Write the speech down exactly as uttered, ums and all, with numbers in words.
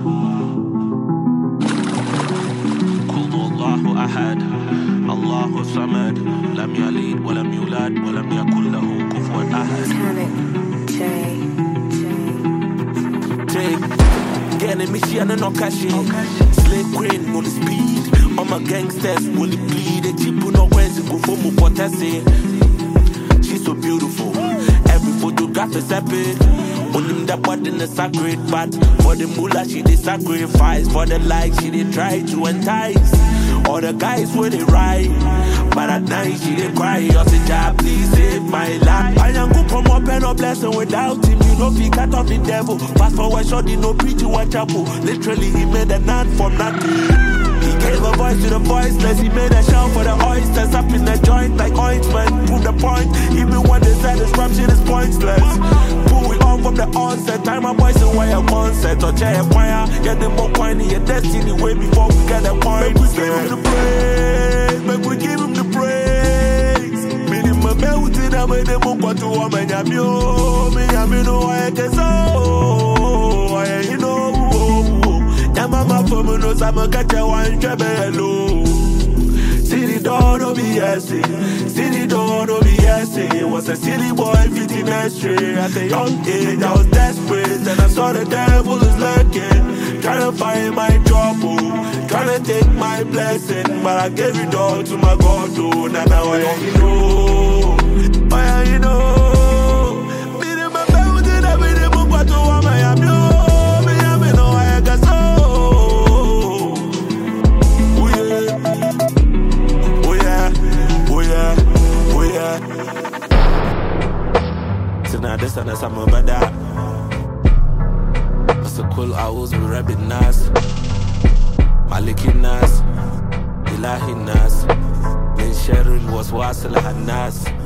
قل الله أحد الله الصمد لم يلد ولم يولد ولم يكن له كفوا أحد. Getting me she and no cash. Slave queen on the speed. All my gangsters will bleed. The cheap no where's go for me potesse. She's so beautiful. Every photograph is epic. On him that body in the sacred, but for the moolah she did sacrifice. For the likes she did try to entice. All the guys were they right, but at night she did cry. I said, "Jah, please save my life." I am good from up and no blessing without him. You know, he cut off the devil. Fast forward, short, he no preach you a chapel. Literally, he made a nun from nothing. He gave a voice to the voiceless. He made a shout for the oysters up in the joint like ointment. Prove the point, even when they said this rap shit is pointless. Pull it off from the onset. Time my boys away a concert or chair a choir. Get them more pointy, your destiny way before we get a point. Make we give him the praise. Make we give him the praise. Minimum melted, I made them up to a man. I'm yo, me, I'm you know I can so. I you know. Mama for me knows I'm a catch a one hello. City door no B S C. City door no B S C. Was a silly boy fifteen straight. At a young age I was desperate. And I saw the devil is lurking, trying to find my trouble, trying to take my blessing. But I gave it all to my God. Oh, now now I you know. I you know. Me and my family did everything but to what I am you. Now this and that's I'm about that. What's so cool? I was with Rabbit Nas, Maliki Nas, Ilahi Nas, then Cheryl was Wasila Nas.